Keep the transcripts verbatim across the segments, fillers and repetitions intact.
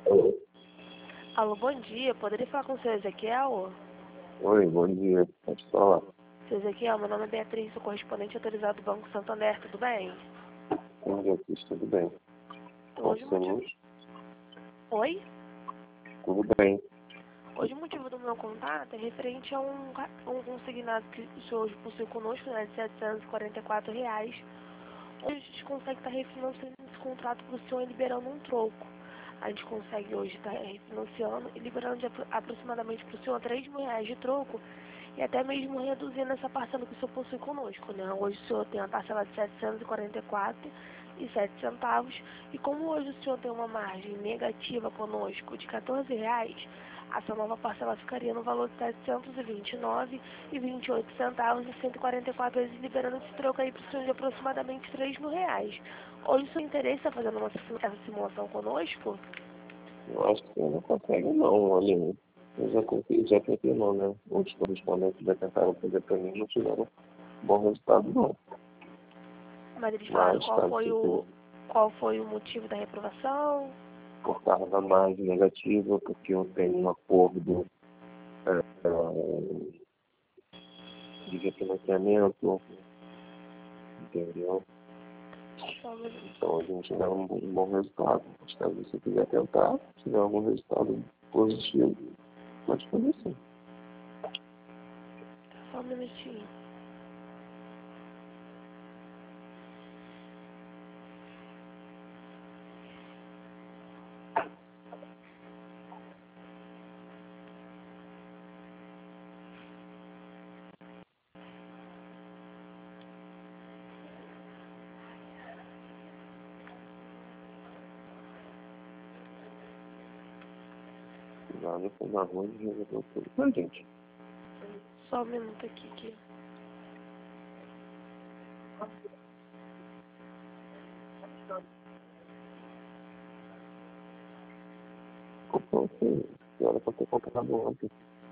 Alô? Alô, bom dia. Poderia falar com o seu Ezequiel? Oi, bom dia. Pode falar. Seu Ezequiel, meu nome é Beatriz, sou correspondente autorizado do Banco Santander, tudo bem? Bom dia, Cris, tudo bem? Então, Qual hoje o seu motivo... nome? Oi? Tudo bem. Hoje o motivo do meu contato é referente a um, ca- um consignado que o senhor hoje possui conosco, né, de setecentos e quarenta e quatro reais. Hoje a gente consegue estar refinanciando esse contrato para o senhor e liberando um troco. A gente consegue hoje estar refinanciando e liberando de apro- aproximadamente para o senhor três mil reais de troco e até mesmo reduzindo essa parcela que o senhor possui conosco, né? Hoje o senhor tem a parcela de setecentos e quarenta e quatro e sete centavos e como hoje o senhor tem uma margem negativa conosco de quatorze reais, a sua nova parcela ficaria no valor de setecentos e vinte e nove e vinte e oito centavos e cento e quarenta e quatro vezes, liberando esse troco aí para o senhor de aproximadamente três mil reais. Hoje o seu interesse está fazendo uma, essa simulação conosco? Eu acho que você não consegue não, olha. Eu já tentei, já tentei não, né? Outros correspondentes já tentaram fazer para mim, não tiveram bom resultado não. Mas eles falaram Mas, qual caso foi você o, tenha, qual foi o motivo da reprovação? por causa da margem negativa, porque eu tenho um acordo é, é, de refinanciamento, entendeu? Só um minuto. Então a gente dá um, um bom resultado. Mas caso você quiser tentar, se tiver algum resultado positivo, pode fazer sim. Só um minutinho. Já depois na rua e resolveu tudo pra gente. Só um minuto aqui, aqui. Comprou assim, que era pra ter comprado ontem.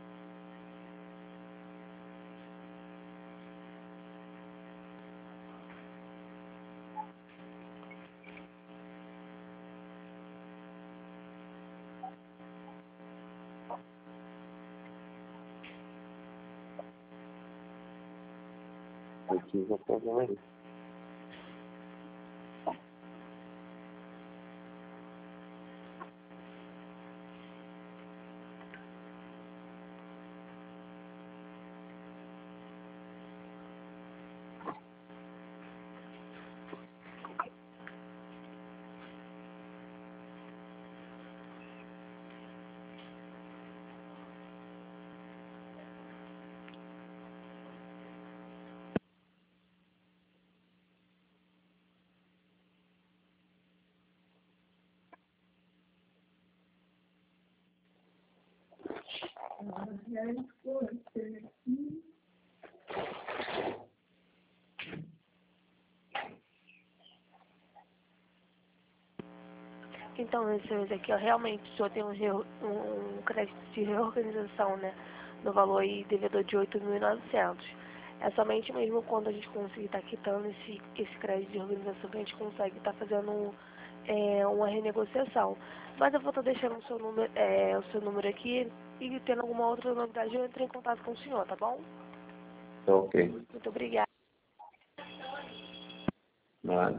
Precisa fazer aí. Então, esse Ezequiel, realmente o senhor tem um, reo- um crédito de reorganização, né? No valor aí devedor de oito mil e novecentos. É somente mesmo quando a gente conseguir estar quitando esse, esse crédito de organização que a gente consegue estar fazendo é, uma renegociação. Mas eu vou estar deixando o seu número, é, o seu número aqui e tendo alguma outra novidade eu entro em contato com o senhor, tá bom? Então, ok. Muito obrigada. Nada.